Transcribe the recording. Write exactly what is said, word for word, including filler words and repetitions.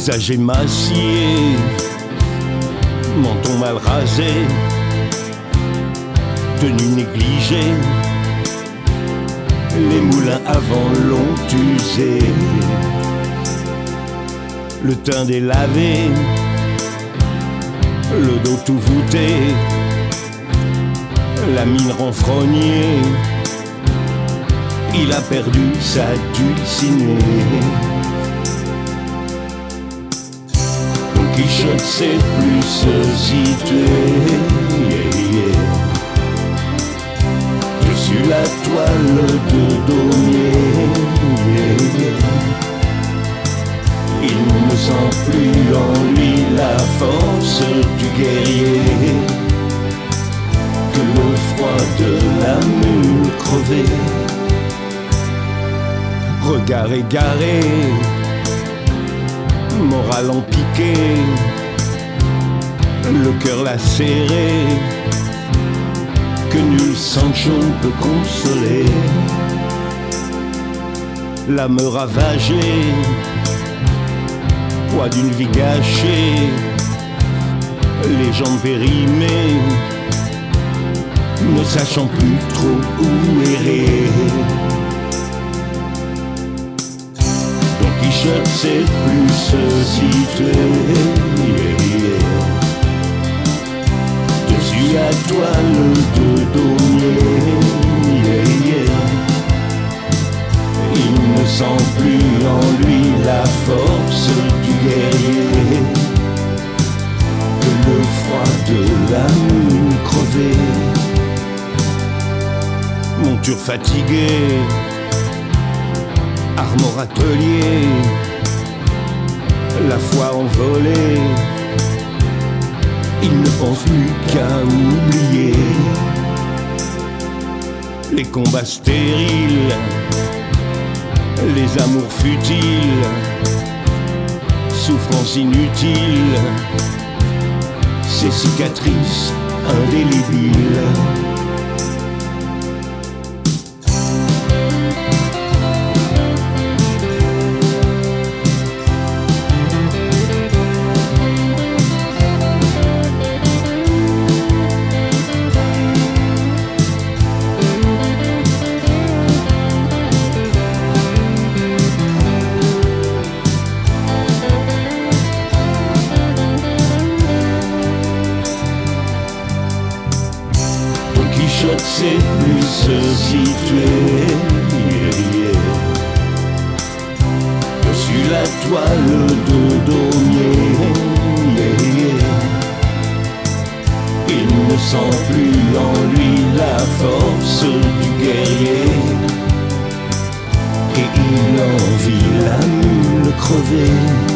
Visage émacié, menton mal rasé, tenue négligée, les moulins avant l'ont usé. Le teint délavé, le dos tout voûté, la mine renfrognée, il a perdu sa dulcinée. Don Quichotte sait plus se situer, yeah, yeah. Je suis la toile de Daumier, yeah, yeah. Il ne sent plus en lui la force du guerrier, que le froid de la mule crevée. Regard égaré, moral en piqué, le cœur lacéré, que nul Sancho peut consoler. L'âme ravagée, poids d'une vie gâchée, les jambes périmées, ne sachant plus trop où errer. Don Quichotte sait plus se situer, yeah, yeah. Dessus la toile de Daumier, yeah, yeah. Il ne sent plus en lui la force du guerrier, que le froid de la mule crevée. Monture fatiguée, armor atelier, la foi envolée, il ne pense plus qu'à oublier les combats stériles, les amours futiles, souffrances inutiles, ces cicatrices indélébiles. Quichotte sait plus se situer, yeah, yeah. Dessus la toile de Daumier, yeah, yeah. Il ne sent plus en lui la force du guerrier, et il envie la mule crevée.